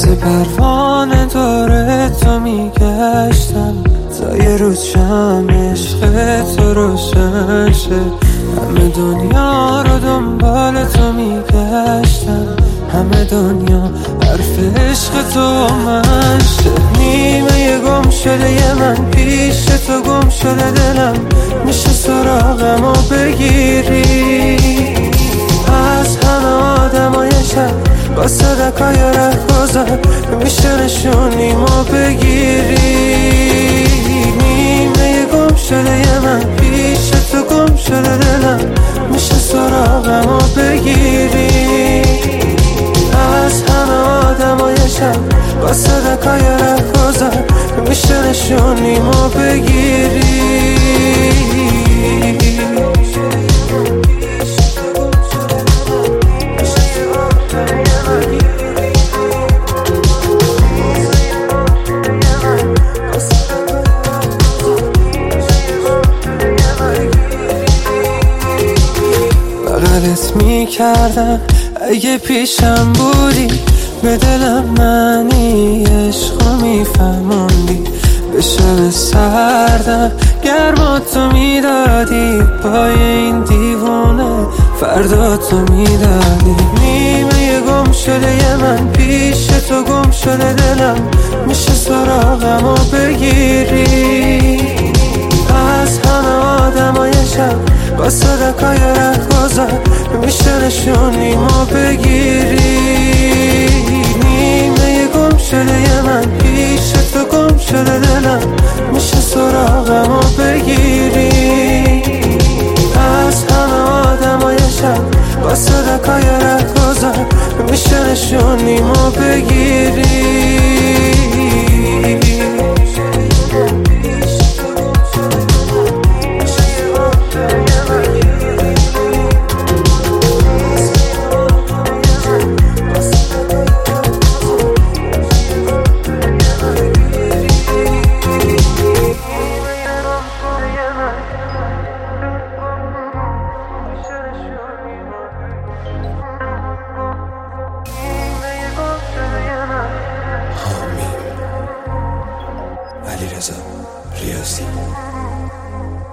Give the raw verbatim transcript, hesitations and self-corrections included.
مثل پروانه دور تو میگشتم تا یه روز شم عشق تو روشن شه. همه دنیا رو دنبال تو میگشتم، همه دنیا حرف عشق تو من شه. نیمه گم شده یه من پیش تو گم شده دلم، میشه سراغم و بگیری از همه آدمای شب با صدقای ره گذر، میشه نشونیمو بگیری. نیمه گم شده یه من پیش تو گم شده دلم، میشه سراغم و بگیری از همه آدمای شب با صدقای ره گذر، میشه نشونیمو بگیری. بغلت میکردم اگه پیشم بودی، به دلم معنی عشقو میفهموندی. به شب سردم گرما تو میدادی، پای این دیوونه فردا تو میدادی. نیمه گم شده یه من پیش تو گم شده دلم، میشه سراغم و بگیری از همه آدمای شب با صدقای ره گذر، میشه نشونیمو بگیری. نیمه گم شده یه من پیش تو گم شده دلم، میشه سراغم و بگیری از همه آدمای شب با صدقای ره گذر، میشه نشونیمو بگیری. علیرضا ریاضی.